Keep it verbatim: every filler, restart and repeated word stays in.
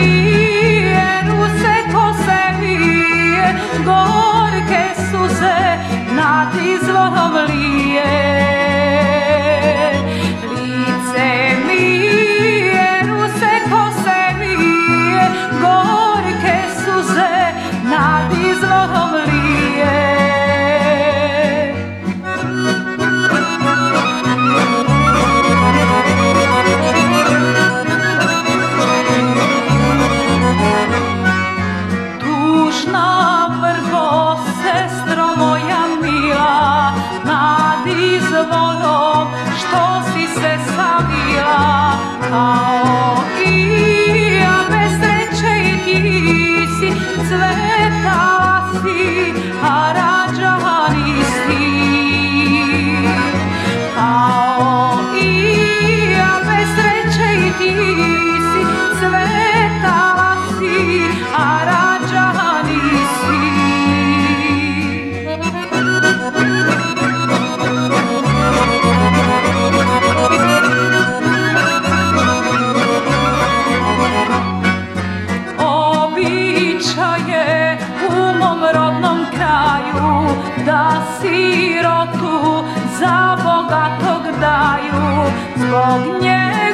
vije, ruse kose vije, gorke suze nad izvorom lije. Lice mije, ruse kose vije, gorke suze nad izvorom lije. Tužna vrgo, sestro moja mila, nad izvorom što si se savila, kao i ja bez sreće i ti si, cvetala si, a rađala nisi. Kao i ja bez sreće i ti si, cvetala si, a rađala nisi. Običaje u mom rodnom kraju da sirotu za bogatog daju, zbog nje